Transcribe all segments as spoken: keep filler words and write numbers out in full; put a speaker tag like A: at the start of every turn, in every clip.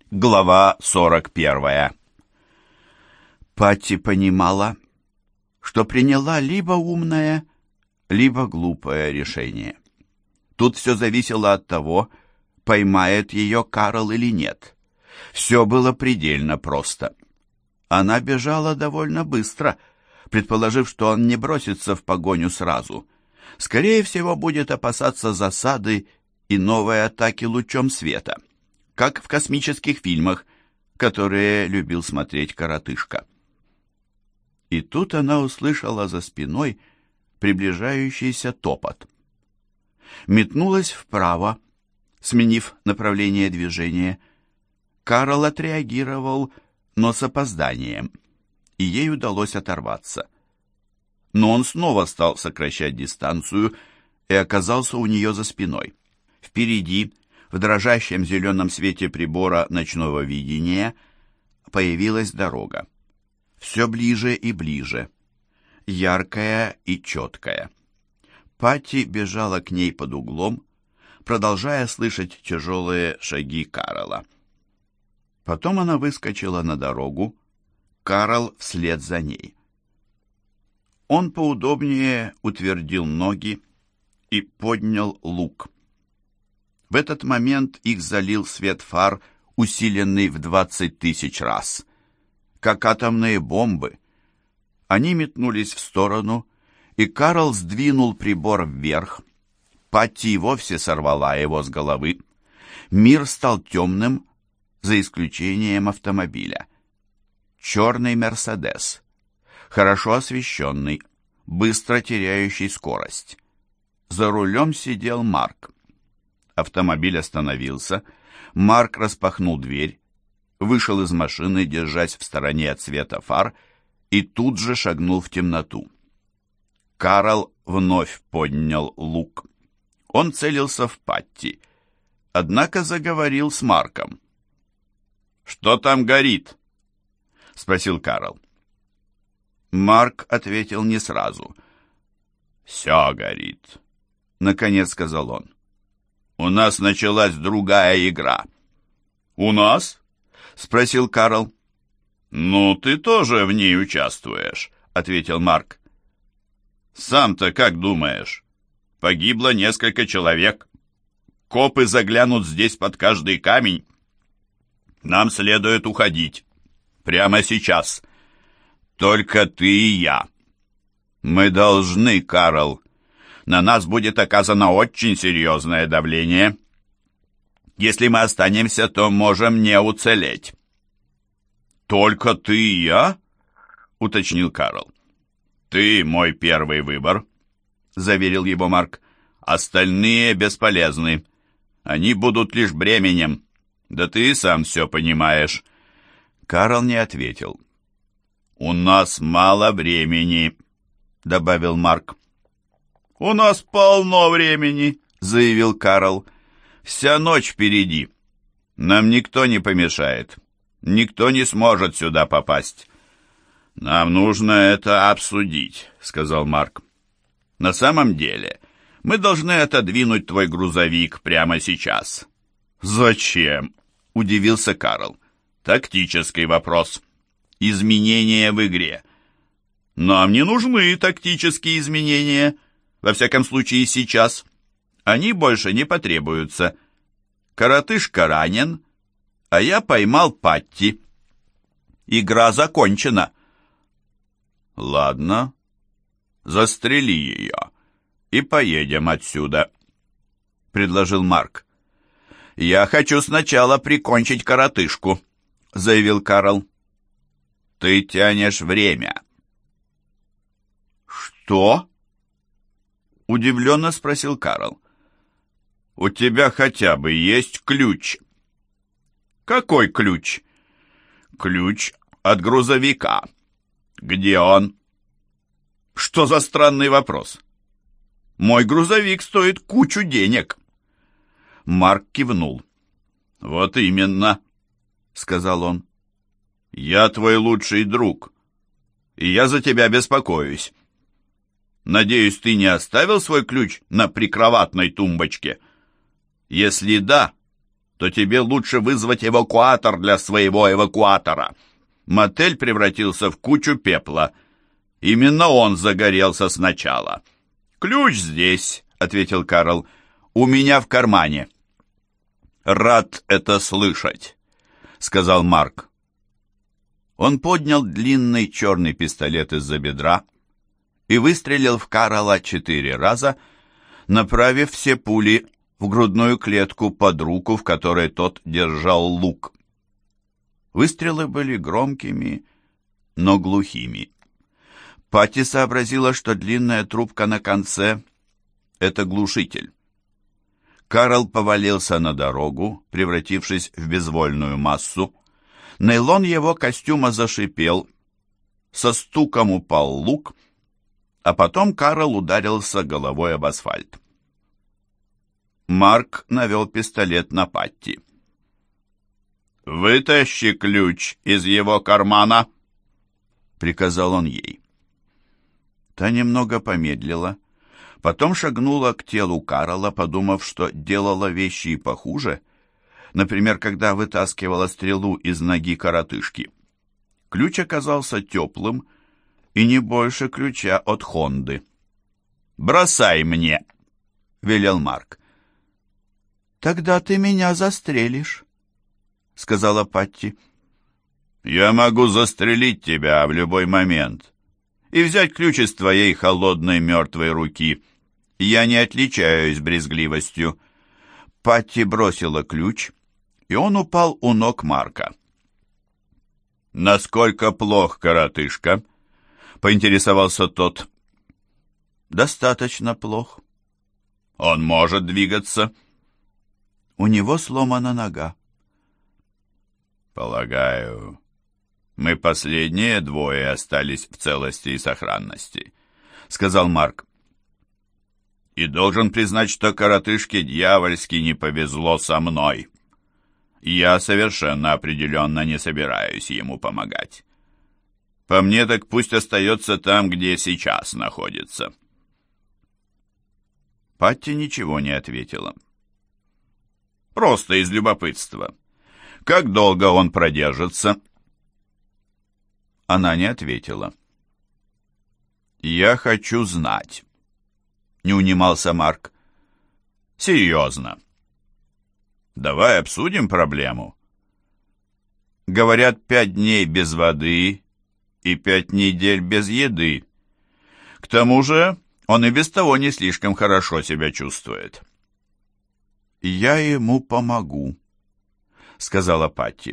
A: Глава сорок первая. Патти понимала, что приняла либо умное, либо глупое решение. Тут все зависело от того, поймает ее Карл или нет. Все было предельно просто. Она бежала довольно быстро, предположив, что он не бросится в погоню сразу. Скорее всего, будет опасаться засады и новой атаки лучом света, как в космических фильмах, которые любил смотреть коротышка. И тут она услышала за спиной приближающийся топот. Метнулась вправо, сменив направление движения. Карл отреагировал, но с опозданием, и ей удалось оторваться. Но он снова стал сокращать дистанцию и оказался у нее за спиной. Впереди, в дрожащем зеленом свете прибора ночного видения, появилась дорога. Все ближе и ближе, яркая и четкая. Патти бежала к ней под углом, продолжая слышать тяжелые шаги Карла. Потом она выскочила на дорогу, Карл вслед за ней. Он поудобнее утвердил ноги и поднял лук. В этот момент их залил свет фар, усиленный в двадцать тысяч раз. Как атомные бомбы. Они метнулись в сторону, и Карл сдвинул прибор вверх. Патти вовсе сорвала его с головы. Мир стал темным, за исключением автомобиля. Черный «Мерседес», хорошо освещенный, быстро теряющий скорость. За рулем сидел Марк. Автомобиль остановился. Марк распахнул дверь, вышел из машины, держась в стороне от света фар, и тут же шагнул в темноту. Карл вновь поднял лук. Он целился в Патти, однако заговорил с Марком. «Что там горит?» — спросил Карл. Марк ответил не сразу. «Все горит», — наконец сказал он. «У нас началась другая игра». «У нас?» — спросил Карл. «Ну, ты тоже в ней участвуешь», — ответил Марк. «Сам-то как думаешь? Погибло несколько человек. Копы заглянут здесь под каждый камень. Нам следует уходить. Прямо сейчас. Только ты и я. Мы должны, Карл. На нас будет оказано очень серьезное давление. Если мы останемся, то можем не уцелеть». «Только ты и я?» — уточнил Карл. «Ты мой первый выбор», — заверил его Марк. «Остальные бесполезны. Они будут лишь бременем. Да ты и сам все понимаешь». Карл не ответил. «У нас мало времени», — добавил Марк. «У нас полно времени», — заявил Карл. «Вся ночь впереди. Нам никто не помешает. Никто не сможет сюда попасть». «Нам нужно это обсудить», — сказал Марк. «На самом деле, мы должны отодвинуть твой грузовик прямо сейчас». «Зачем?» — удивился Карл. «Тактический вопрос. Изменения в игре». «Нам не нужны тактические изменения. Во всяком случае, сейчас. Они больше не потребуются. Коротышка ранен, а я поймал Патти. Игра закончена». «Ладно, застрели ее и поедем отсюда», — предложил Марк. «Я хочу сначала прикончить коротышку», — заявил Карл. «Ты тянешь время». «Что?» — удивленно спросил Карл. «У тебя хотя бы есть ключ». «Какой ключ?» «Ключ от грузовика». «Где он?» «Что за странный вопрос? Мой грузовик стоит кучу денег». Марк кивнул. «Вот именно», — сказал он. «Я твой лучший друг, и я за тебя беспокоюсь. Надеюсь, ты не оставил свой ключ на прикроватной тумбочке? Если да, то тебе лучше вызвать эвакуатор для своего эвакуатора. Мотель превратился в кучу пепла. Именно он загорелся сначала. «Ключ здесь», — ответил Карл. «У меня в кармане». «Рад это слышать», — сказал Марк. Он поднял длинный черный пистолет из-за бедра и выстрелил в Карла четыре раза, направив все пули в грудную клетку под руку, в которой тот держал лук. Выстрелы были громкими, но глухими. Патти сообразила, что длинная трубка на конце — это глушитель. Карл повалился на дорогу, превратившись в безвольную массу. Нейлон его костюма зашипел, со стуком упал лук, а потом Карл ударился головой об асфальт. Марк навел пистолет на Патти. «Вытащи ключ из его кармана», — приказал он ей. Та немного помедлила, потом шагнула к телу Карла, подумав, что делала вещи и похуже, например, когда вытаскивала стрелу из ноги коротышки. Ключ оказался теплым и не больше ключа от Хонды. «Бросай мне», — велел Марк. «Тогда ты меня застрелишь», — сказала Патти. «Я могу застрелить тебя в любой момент и взять ключ из твоей холодной мертвой руки. Я не отличаюсь брезгливостью». Патти бросила ключ, и он упал у ног Марка. «Насколько плох коротышка?» — поинтересовался тот. «Достаточно плох». «Он может двигаться?» «У него сломана нога». «Полагаю, мы последние двое остались в целости и сохранности», — сказал Марк. «И должен признать, что коротышке дьявольски не повезло со мной. Я совершенно определенно не собираюсь ему помогать. По мне, так пусть остается там, где сейчас находится». Патти ничего не ответила. «Просто из любопытства. Как долго он продержится?» Она не ответила. «Я хочу знать», — не унимался Марк. «Серьезно. Давай обсудим проблему. Говорят, пять дней без воды и пять недель без еды. К тому же он и без того не слишком хорошо себя чувствует». «Я ему помогу», — сказала Патти.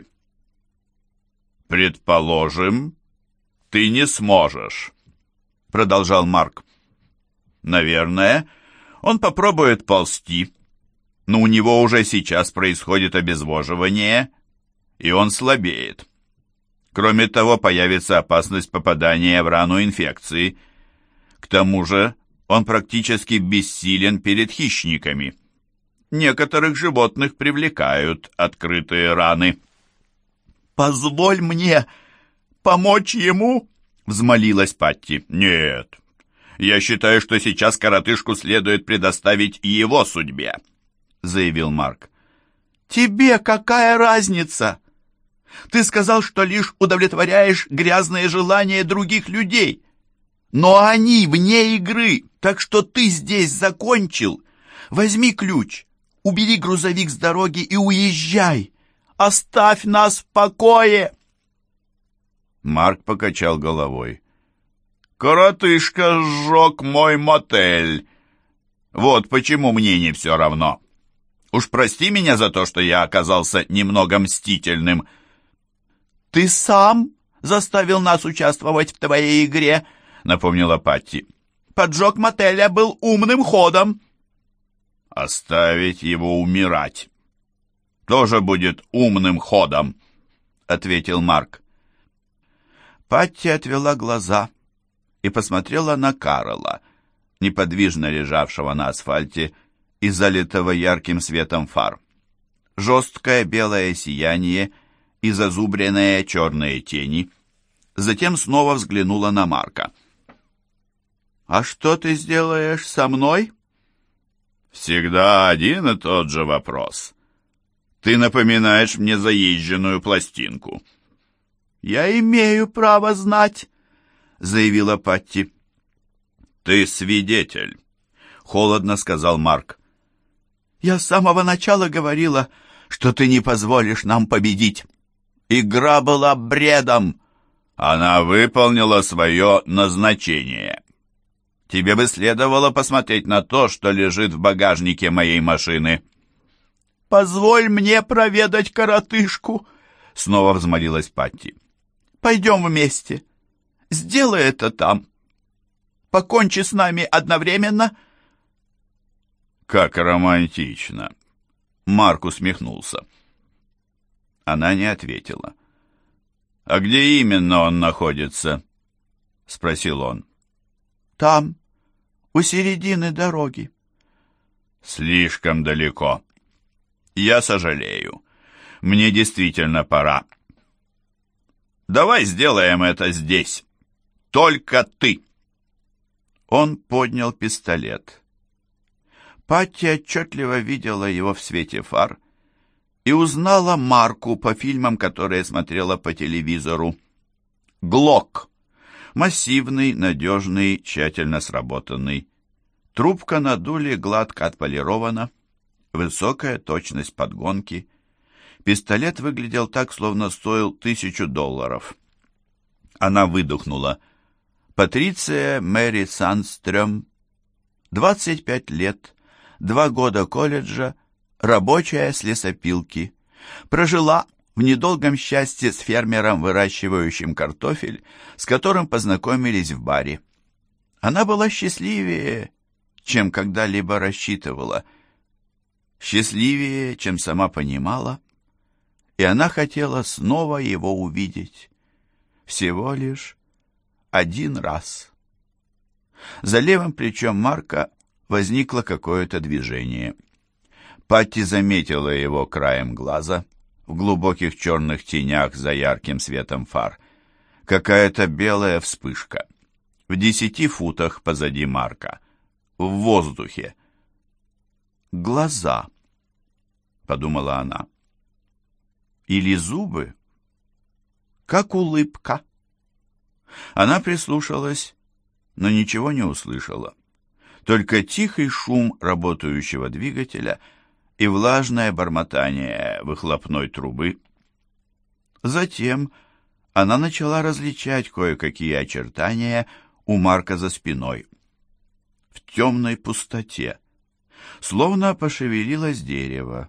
A: «Предположим, ты не сможешь», — продолжал Марк. «Наверное, он попробует ползти, но у него уже сейчас происходит обезвоживание, и он слабеет. Кроме того, появится опасность попадания в рану инфекции. К тому же он практически бессилен перед хищниками. Некоторых животных привлекают открытые раны». «Позволь мне помочь ему?» — взмолилась Патти. «Нет, я считаю, что сейчас коротышку следует предоставить его судьбе», — заявил Марк. «Тебе какая разница? Ты сказал, что лишь удовлетворяешь грязные желания других людей. Но они вне игры, так что ты здесь закончил. Возьми ключ, убери грузовик с дороги и уезжай. Оставь нас в покое!» Марк покачал головой. «Коротышка сжег мой мотель. Вот почему мне не все равно. Уж прости меня за то, что я оказался немного мстительным». «Ты сам заставил нас участвовать в твоей игре», — напомнила Патти. «Поджог мотеля был умным ходом». «Оставить его умирать тоже будет умным ходом», — ответил Марк. Патти отвела глаза и посмотрела на Карла, неподвижно лежавшего на асфальте и залитого ярким светом фар. Жесткое белое сияние и зазубренные черные тени. Затем снова взглянула на Марка. «А что ты сделаешь со мной?» «Всегда один и тот же вопрос. Ты напоминаешь мне заезженную пластинку».
B: «Я имею право знать», — заявила Патти.
A: «Ты свидетель», — холодно сказал Марк.
B: «Я с самого начала говорила, что ты не позволишь нам победить. Игра была бредом».
A: «Она выполнила свое назначение. Тебе бы следовало посмотреть на то, что лежит в багажнике моей машины».
B: «Позволь мне проведать коротышку», — снова взмолилась Патти. «Пойдем вместе. Сделай это там. Покончи с нами одновременно».
A: «Как романтично!» Марк усмехнулся. Она не ответила. «А где именно он находится?» — спросил он.
B: «Там, у середины дороги».
A: «Слишком далеко. Я сожалею. Мне действительно пора. Давай сделаем это здесь. Только ты».
B: Он поднял пистолет. Патти отчетливо видела его в свете фар и узнала марку по фильмам, которые смотрела по телевизору. «Глок». Массивный, надежный, тщательно сработанный. Трубка на дуле гладко отполирована. Высокая точность подгонки. Пистолет выглядел так, словно стоил тысячу долларов. Она выдохнула. Патриция Мэри Сандстрём, двадцать пять лет, два года колледжа, рабочая с лесопилки. Прожила в недолгом счастье с фермером, выращивающим картофель, с которым познакомились в баре. Она была счастливее, чем когда-либо рассчитывала. Счастливее, чем сама понимала. И она хотела снова его увидеть. Всего лишь один раз. За левым плечом Марка возникло какое-то движение. Патти заметила его краем глаза в глубоких черных тенях за ярким светом фар. Какая-то белая вспышка. В десяти футах позади Марка. В воздухе. «Глаза», — подумала она. «Или зубы? Как улыбка». Она прислушалась, но ничего не услышала. Только тихий шум работающего двигателя и влажное бормотание выхлопной трубы. Затем она начала различать кое-какие очертания у Марка за спиной. В темной пустоте, словно пошевелилось дерево.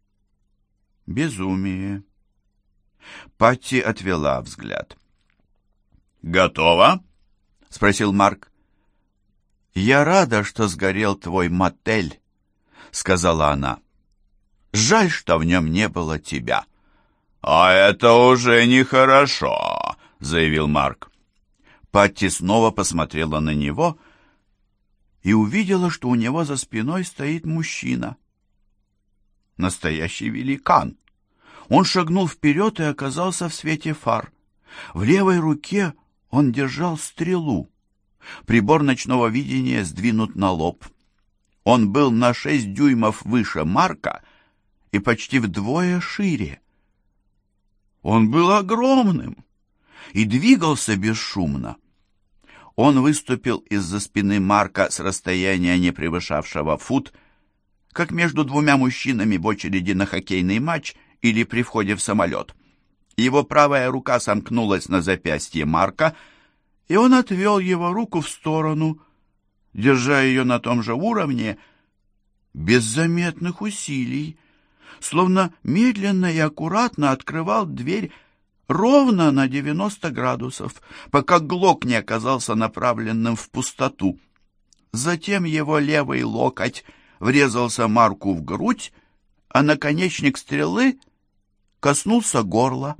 B: Безумие. Патти отвела взгляд.
A: «Готово?» — спросил Марк.
B: «Я рада, что сгорел твой мотель», — сказала она. «Жаль, что в нем не было тебя».
A: «А это уже нехорошо», — заявил Марк.
B: Патти снова посмотрела на него и увидела, что у него за спиной стоит мужчина. Настоящий великан. Он шагнул вперед и оказался в свете фар. В левой руке он держал стрелу. Прибор ночного видения сдвинут на лоб. Он был на шесть дюймов выше Марка и почти вдвое шире. Он был огромным и двигался бесшумно. Он выступил из-за спины Марка с расстояния, не превышавшего фут, как между двумя мужчинами в очереди на хоккейный матч или при входе в самолет. Его правая рука сомкнулась на запястье Марка, и он отвел его руку в сторону, держа ее на том же уровне, без заметных усилий, словно медленно и аккуратно открывал дверь ровно на девяносто градусов, пока глок не оказался направленным в пустоту. Затем его левый локоть врезался Марку в грудь, а наконечник стрелы коснулся горла.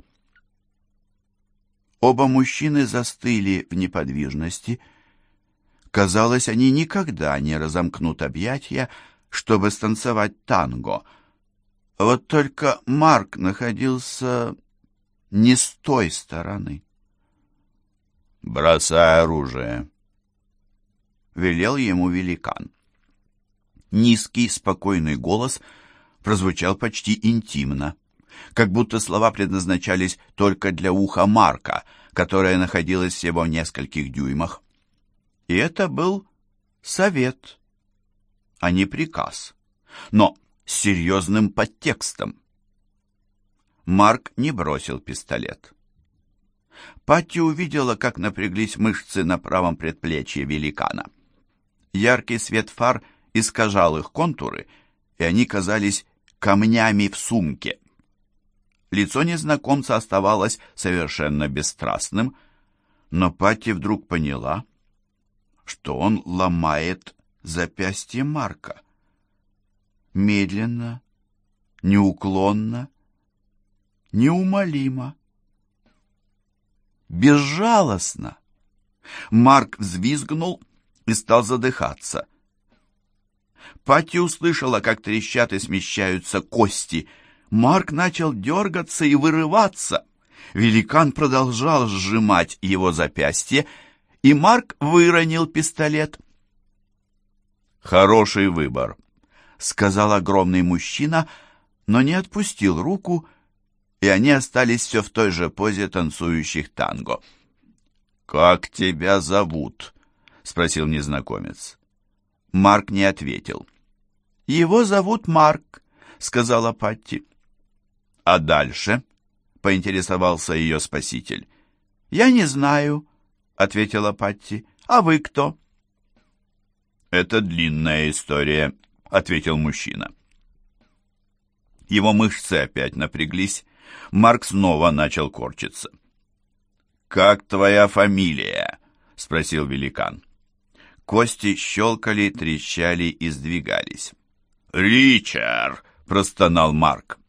B: Оба мужчины застыли в неподвижности. Казалось, они никогда не разомкнут объятия, чтобы станцевать танго. Вот только Марк находился не с той стороны.
A: «Бросай оружие»,
B: — велел ему великан. Низкий, спокойный голос прозвучал почти интимно, как будто слова предназначались только для уха Марка, которое находилось всего в нескольких дюймах. И это был совет, а не приказ, но с серьезным подтекстом. Марк не бросил пистолет. Патти увидела, как напряглись мышцы на правом предплечье великана. Яркий свет фар искажал их контуры, и они казались камнями в сумке. Лицо незнакомца оставалось совершенно бесстрастным, но Патти вдруг поняла, что он ломает запястье Марка. Медленно, неуклонно, неумолимо, безжалостно. Марк взвизгнул и стал задыхаться. Патти услышала, как трещат и смещаются кости. Марк начал дергаться и вырываться. Великан продолжал сжимать его запястье, и Марк выронил пистолет. «Хороший выбор», — сказал огромный мужчина, но не отпустил руку, и они остались все в той же позе танцующих танго. «Как тебя зовут?» — спросил незнакомец. Марк не ответил. «Его зовут Марк», — сказала Патти. «А дальше?» — поинтересовался ее спаситель. «Я не знаю», — ответила Патти. «А вы кто?» «Это длинная история», — ответил мужчина. Его мышцы опять напряглись. Марк снова начал корчиться. «Как твоя фамилия?» — спросил великан. Кости щелкали, трещали и сдвигались. «Ричард!» — простонал Марк.